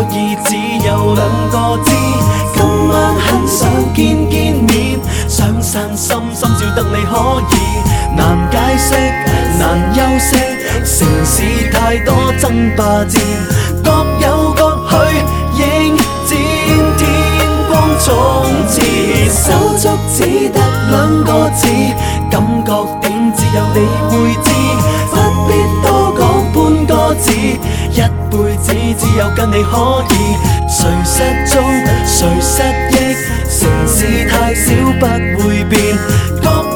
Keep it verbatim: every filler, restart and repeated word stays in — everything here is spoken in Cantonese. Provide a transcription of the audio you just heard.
以只有兩個字。今晚很想見見面，想散心，心照得你可以。難解釋，難休息，城市太多爭霸戰，各有各去應戰。天光總似手足只得兩個字，感覺點只有你會知，不必多講半個字，一輩子只有跟你可以。誰失蹤，誰失憶，城市太小不會變。